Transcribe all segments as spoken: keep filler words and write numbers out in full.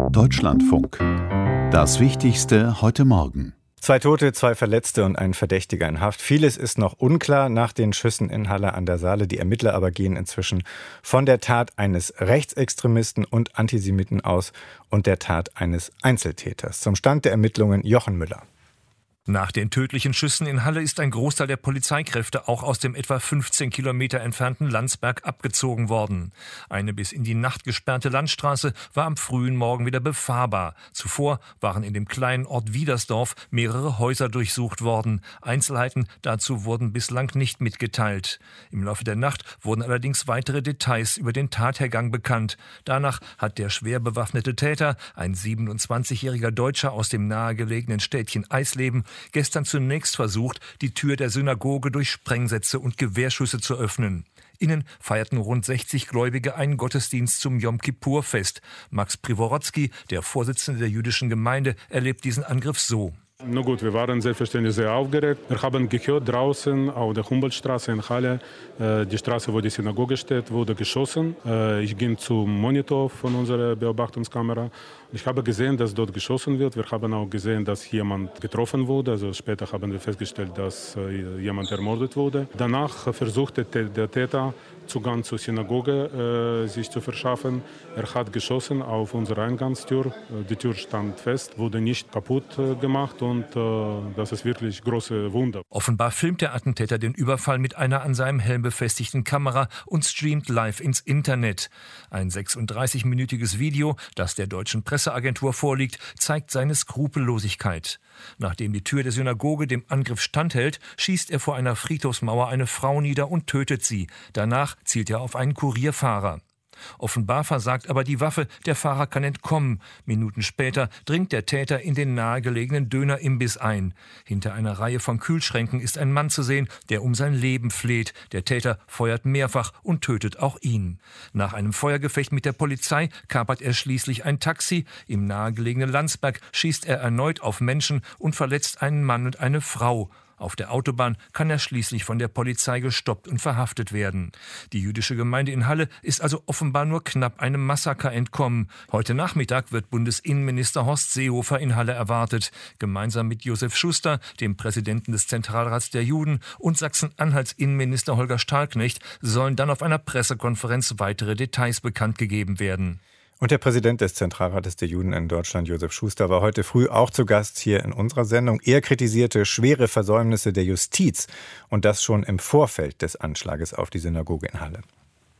Deutschlandfunk. Das Wichtigste heute Morgen. Zwei Tote, zwei Verletzte und ein Verdächtiger in Haft. Vieles ist noch unklar nach den Schüssen in Halle an der Saale. Die Ermittler aber gehen inzwischen von der Tat eines Rechtsextremisten und Antisemiten aus und der Tat eines Einzeltäters. Zum Stand der Ermittlungen Jochen Müller. Nach den tödlichen Schüssen in Halle ist ein Großteil der Polizeikräfte auch aus dem etwa fünfzehn Kilometer entfernten Landsberg abgezogen worden. Eine bis in die Nacht gesperrte Landstraße war am frühen Morgen wieder befahrbar. Zuvor waren in dem kleinen Ort Wiedersdorf mehrere Häuser durchsucht worden. Einzelheiten dazu wurden bislang nicht mitgeteilt. Im Laufe der Nacht wurden allerdings weitere Details über den Tathergang bekannt. Danach hat der schwer bewaffnete Täter, ein siebenundzwanzigjähriger Deutscher aus dem nahegelegenen Städtchen Eisleben, gestern zunächst versucht, die Tür der Synagoge durch Sprengsätze und Gewehrschüsse zu öffnen. Innen feierten rund sechzig Gläubige einen Gottesdienst zum Jom-Kippur-Fest. Max Privorotsky, der Vorsitzende der jüdischen Gemeinde, erlebt diesen Angriff so. Na gut, wir waren selbstverständlich sehr aufgeregt. Wir haben gehört, draußen auf der Humboldtstraße in Halle, äh, die Straße, wo die Synagoge steht, wurde geschossen. Äh, ich ging zum Monitor von unserer Beobachtungskamera. Ich habe gesehen, dass dort geschossen wird. Wir haben auch gesehen, dass jemand getroffen wurde. Also später haben wir festgestellt, dass äh, jemand ermordet wurde. Danach versuchte der Täter, Zugang zur Synagoge äh, sich zu verschaffen. Er hat geschossen auf unsere Eingangstür. Die Tür stand fest, wurde nicht kaputt äh, gemacht und äh, das ist wirklich große Wunder. Offenbar filmt der Attentäter den Überfall mit einer an seinem Helm befestigten Kamera und streamt live ins Internet. Ein sechsunddreißigminütiges Video, das der deutschen Presseagentur vorliegt, zeigt seine Skrupellosigkeit. Nachdem die Tür der Synagoge dem Angriff standhält, schießt er vor einer Friedhofsmauer eine Frau nieder und tötet sie. Danach zielt er auf einen Kurierfahrer. Offenbar versagt aber die Waffe, der Fahrer kann entkommen. Minuten später dringt der Täter in den nahegelegenen Dönerimbiss ein. Hinter einer Reihe von Kühlschränken ist ein Mann zu sehen, der um sein Leben fleht. Der Täter feuert mehrfach und tötet auch ihn. Nach einem Feuergefecht mit der Polizei kapert er schließlich ein Taxi. Im nahegelegenen Landsberg schießt er erneut auf Menschen und verletzt einen Mann und eine Frau. Auf der Autobahn kann er schließlich von der Polizei gestoppt und verhaftet werden. Die jüdische Gemeinde in Halle ist also offenbar nur knapp einem Massaker entkommen. Heute Nachmittag wird Bundesinnenminister Horst Seehofer in Halle erwartet. Gemeinsam mit Josef Schuster, dem Präsidenten des Zentralrats der Juden, und Sachsen-Anhalts Innenminister Holger Stahlknecht sollen dann auf einer Pressekonferenz weitere Details bekannt gegeben werden. Und der Präsident des Zentralrates der Juden in Deutschland, Josef Schuster, war heute früh auch zu Gast hier in unserer Sendung. Er kritisierte schwere Versäumnisse der Justiz und das schon im Vorfeld des Anschlages auf die Synagoge in Halle.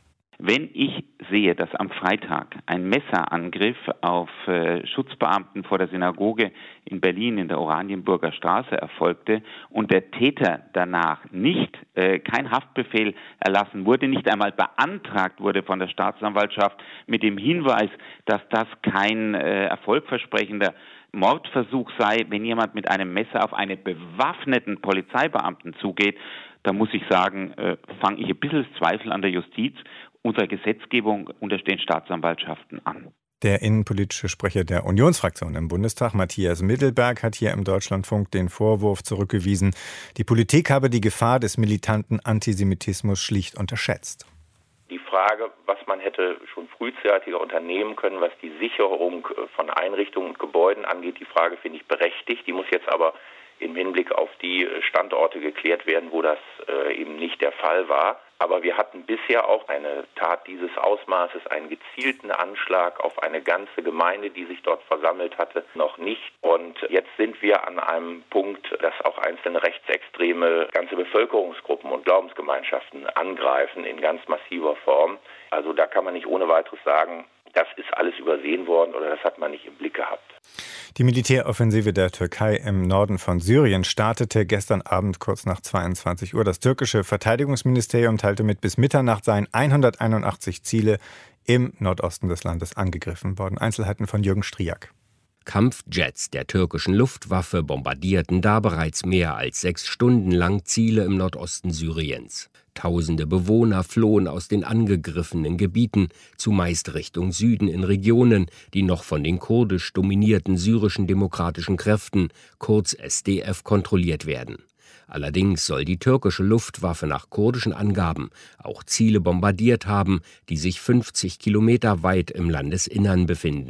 Wenn ich sehe, dass am Freitag ein Messerangriff auf äh, Schutzbeamten vor der Synagoge in Berlin in der Oranienburger Straße erfolgte und der Täter danach nicht, äh, kein Haftbefehl erlassen wurde, nicht einmal beantragt wurde von der Staatsanwaltschaft mit dem Hinweis, dass das kein äh, erfolgversprechender Mordversuch sei, wenn jemand mit einem Messer auf einen bewaffneten Polizeibeamten zugeht, da muss ich sagen, äh, fange ich ein bisschen Zweifel an der Justiz. Unserer Gesetzgebung unterstehen Staatsanwaltschaften an. Der innenpolitische Sprecher der Unionsfraktion im Bundestag, Matthias Mittelberg, hat hier im Deutschlandfunk den Vorwurf zurückgewiesen, die Politik habe die Gefahr des militanten Antisemitismus schlicht unterschätzt. Die Frage, was man hätte schon frühzeitiger unternehmen können, was die Sicherung von Einrichtungen und Gebäuden angeht, die Frage finde ich berechtigt. Die muss jetzt aber im Hinblick auf die Standorte geklärt werden, wo das äh, eben nicht der Fall war. Aber wir hatten bisher auch eine Tat dieses Ausmaßes, einen gezielten Anschlag auf eine ganze Gemeinde, die sich dort versammelt hatte, noch nicht. Und jetzt sind wir an einem Punkt, dass auch einzelne Rechtsextreme ganze Bevölkerungsgruppen und Glaubensgemeinschaften angreifen in ganz massiver Form. Also da kann man nicht ohne weiteres sagen, das ist alles übersehen worden oder das hat man nicht im Blick gehabt. Die Militäroffensive der Türkei im Norden von Syrien startete gestern Abend kurz nach zweiundzwanzig Uhr. Das türkische Verteidigungsministerium teilte mit, bis Mitternacht seien hunderteinundachtzig Ziele im Nordosten des Landes angegriffen worden. Einzelheiten von Jürgen Striak. Kampfjets der türkischen Luftwaffe bombardierten da bereits mehr als sechs Stunden lang Ziele im Nordosten Syriens. Tausende Bewohner flohen aus den angegriffenen Gebieten, zumeist Richtung Süden in Regionen, die noch von den kurdisch dominierten syrischen demokratischen Kräften, kurz S D F, kontrolliert werden. Allerdings soll die türkische Luftwaffe nach kurdischen Angaben auch Ziele bombardiert haben, die sich fünfzig Kilometer weit im Landesinnern befinden.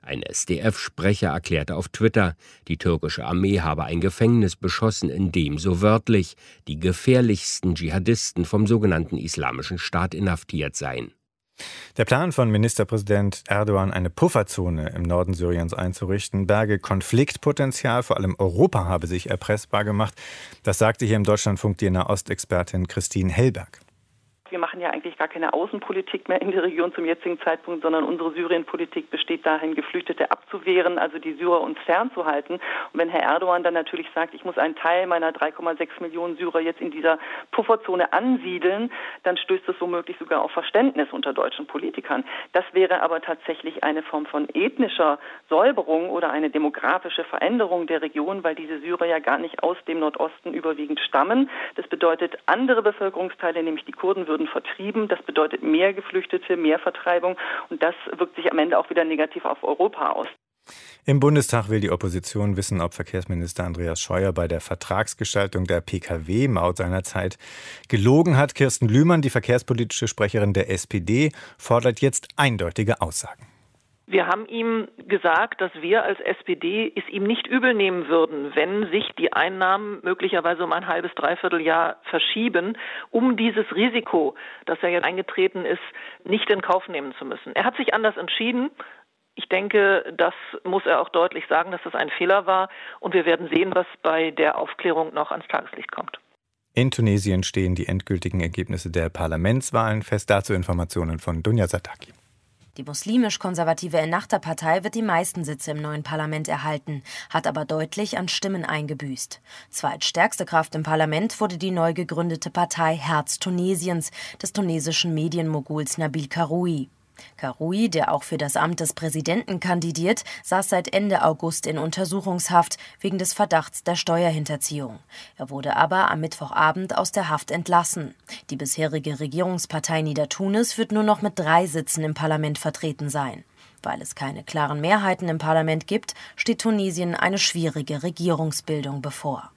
Ein S D F-Sprecher erklärte auf Twitter, die türkische Armee habe ein Gefängnis beschossen, in dem, so wörtlich, die gefährlichsten Dschihadisten vom sogenannten Islamischen Staat inhaftiert seien. Der Plan von Ministerpräsident Erdogan, eine Pufferzone im Norden Syriens einzurichten, berge Konfliktpotenzial, vor allem Europa habe sich erpressbar gemacht. Das sagte hier im Deutschlandfunk die Nahostexpertin Christine Hellberg. Wir machen ja eigentlich gar keine Außenpolitik mehr in der Region zum jetzigen Zeitpunkt, sondern unsere Syrienpolitik besteht darin, Geflüchtete abzuwehren, also die Syrer uns fernzuhalten. Und wenn Herr Erdogan dann natürlich sagt, ich muss einen Teil meiner drei Komma sechs Millionen Syrer jetzt in dieser Pufferzone ansiedeln, dann stößt es womöglich sogar auf Verständnis unter deutschen Politikern. Das wäre aber tatsächlich eine Form von ethnischer Säuberung oder eine demografische Veränderung der Region, weil diese Syrer ja gar nicht aus dem Nordosten überwiegend stammen. Das bedeutet, andere Bevölkerungsteile, nämlich die Kurden, würden vertrieben. Das bedeutet mehr Geflüchtete, mehr Vertreibung und das wirkt sich am Ende auch wieder negativ auf Europa aus. Im Bundestag will die Opposition wissen, ob Verkehrsminister Andreas Scheuer bei der Vertragsgestaltung der P K W-Maut seinerzeit gelogen hat. Kirsten Lühmann, die verkehrspolitische Sprecherin der S P D, fordert jetzt eindeutige Aussagen. Wir haben ihm gesagt, dass wir als S P D es ihm nicht übel nehmen würden, wenn sich die Einnahmen möglicherweise um ein halbes, dreiviertel Jahr verschieben, um dieses Risiko, das ja jetzt eingetreten ist, nicht in Kauf nehmen zu müssen. Er hat sich anders entschieden. Ich denke, das muss er auch deutlich sagen, dass das ein Fehler war. Und wir werden sehen, was bei der Aufklärung noch ans Tageslicht kommt. In Tunesien stehen die endgültigen Ergebnisse der Parlamentswahlen fest. Dazu Informationen von Dunja Sataki. Die muslimisch-konservative Ennahda-Partei wird die meisten Sitze im neuen Parlament erhalten, hat aber deutlich an Stimmen eingebüßt. Zweitstärkste Kraft im Parlament wurde die neu gegründete Partei Herz Tunesiens des tunesischen Medienmoguls Nabil Karoui. Karoui, der auch für das Amt des Präsidenten kandidiert, saß seit Ende August in Untersuchungshaft wegen des Verdachts der Steuerhinterziehung. Er wurde aber am Mittwochabend aus der Haft entlassen. Die bisherige Regierungspartei Niedertunis wird nur noch mit drei Sitzen im Parlament vertreten sein. Weil es keine klaren Mehrheiten im Parlament gibt, steht Tunesien eine schwierige Regierungsbildung bevor.